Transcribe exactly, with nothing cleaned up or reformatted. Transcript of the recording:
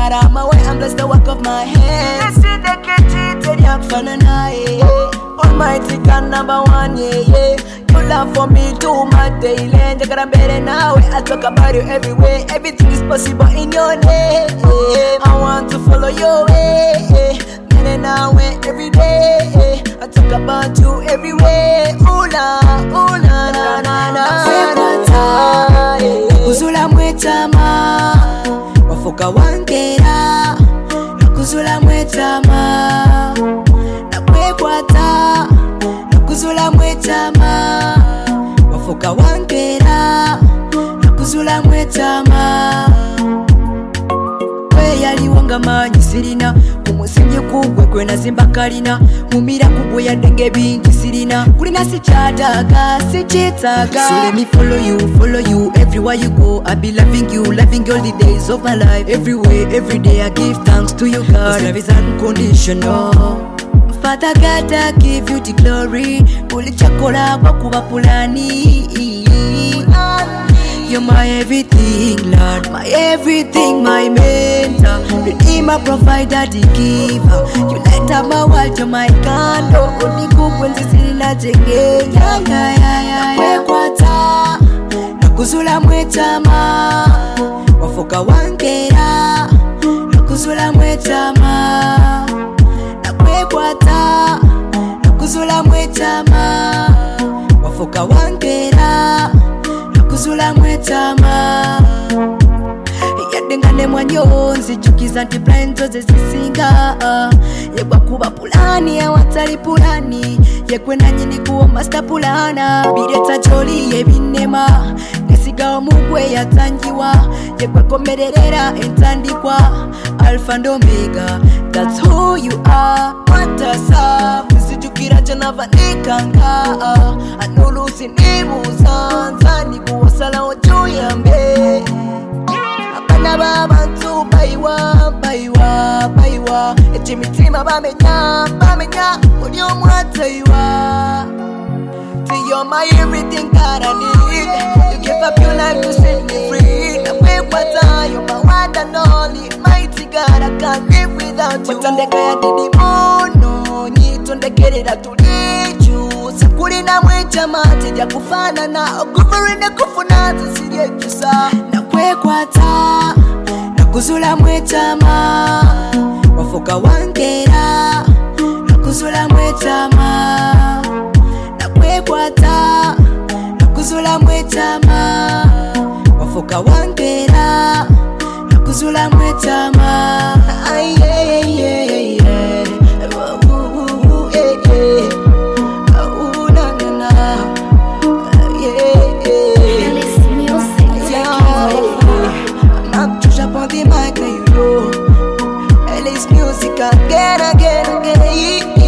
got out my way, I'm blessed the work of my hands. Almighty God number one, yeah, yeah. Your love for me too much daily. I got a better now, I talk about you everywhere. Everything is possible in your name. I want to follow your way. Better now, every day. I talk about you everywhere. Ooh la, ooh la, na na na. Nakuzula mwetama, wafoka wangera. Nakuzula mwetama, nakwekwata. Nakuzula mwetama, wafoka wangera. Nakuzula mwetama. Kwe yali wanga manyi sirina, kumusingi kugwe kwe nazimba kalina. Mumira kugwe ya denge bingi sirina, kulina si chataga, si chitaga. So let me follow you, follow you everywhere you go. I be loving you, loving you all the days of my life. Everywhere, every day I give thanks to you, God. Cause love is unconditional. Father God, I give you the glory. Ulichakola kwa kuba pulani. You're my everything, Lord. My everything, my mentor. Redeemer, provider, the giver. You light up my world, you're my candle. Only good when this is not a game. Yeah, yeah, yeah, yeah. Nakwekwata, nakuzula mwetama. Wafoka wangera, nakuzula mwetama. Nakwekwata, nakuzula mwetama. Wafoka wangera, nakuzula mwetama. Yadengane mwanyonzi chukiza ntiplento zesisinga. Yekwa kuba pulani ya watali pulani. Yekwe nanyi ni kuwa master pulana. Bireta joli yebinema, nesiga omugwe yatanjiwa. Yekwe komererera entandikwa, Alpha and Omega, that's who you are. Matasa, nisijukira janava nikanga. Anulusi nibuza, nzani kuwasala ojuyambe. Abana babantu bayiwa, bayiwa, bayiwa. Eche mitima bamenya, bamenya, uli omwatayiwa. You're my everything that I need. You give up your life to set me free. Nakwekwata, you're my one and only. Mighty God, I can't live without you. Watandeka ya didi mono, nyitondekerera tuliju. Sakuri na mwechama, tija kufana na oguvuri na kufuna zisirye jusa. Nakwekwata, nakuzula mwechama. Wafoka wangera, nakuzula mwechama. Nakwekwata, nakuzula mwetama. Wafoka wangera, nakuzula mwetama. Ay, yeah, yeah, yeah. Ooh, ooh, ooh, yeah, yeah. Ooh, na, na, na. Yeah, yeah. Ellis Music. Yeah, I'm not just up on the mic, you know. Ellis Music again, again, again.